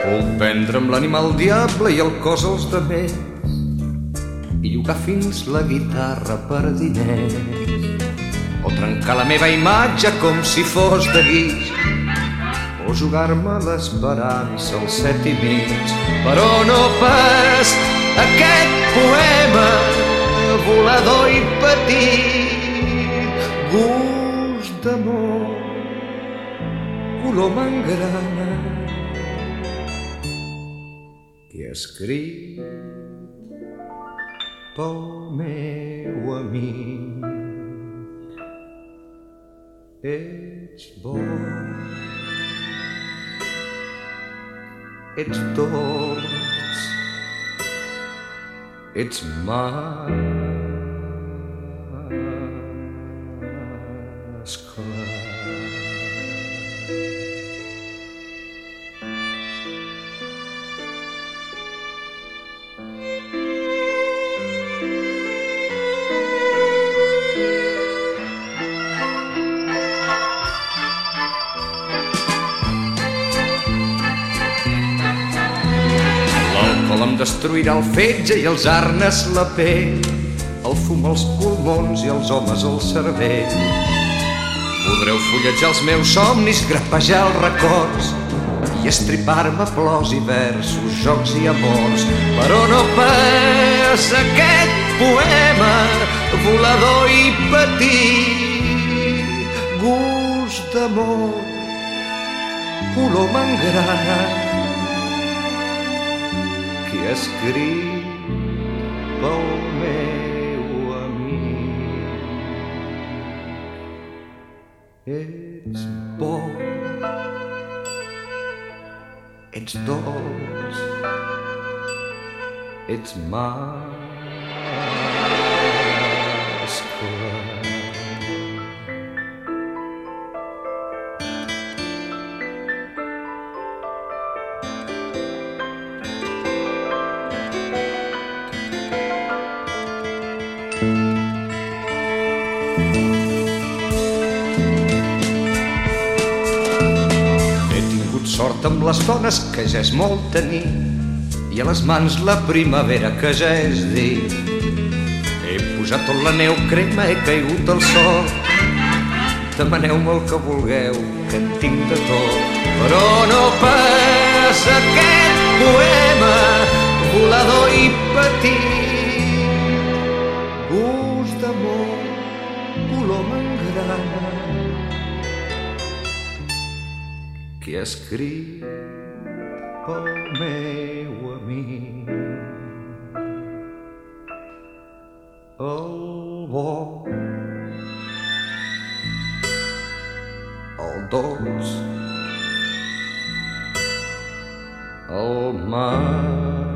Puc vendre'm l'ànima al diable i el cos als demés i llogar fins la guitarra per diners, o trencar la meva imatge com si fos de guix, o jugar-me l'esperança al 7,5. Però no pas aquest poema volador i petit, gust d'amor, color m'engrana, que he escrit pel meu amic. Ets bo, ets dolç, ets mascle. Em destruirà el fetge i els arnes la pell, el fum als pulmons i els homes al cervell. Podreu fulletjar els meus somnis, grapejar els records i estripar-me plors i versos, jocs i amors. Però no pas aquest poema volador i petit, gust d'amor, color m'engrana, que he escrit pel meu amic. Ets bo, ets dolç, ets mascle. He tingut sort amb les dones, que ja és molt tenir, i a les mans la primavera, que ja és dir. He posat tot la neu crema, he caigut al sol. Demaneu-me el que vulgueu, que en tinc de tot. Però no pas aquest poema volador i petit, gust d'amor, color m'engrana, que he escrit pel meu amic. El bo, el dolç, el mascle.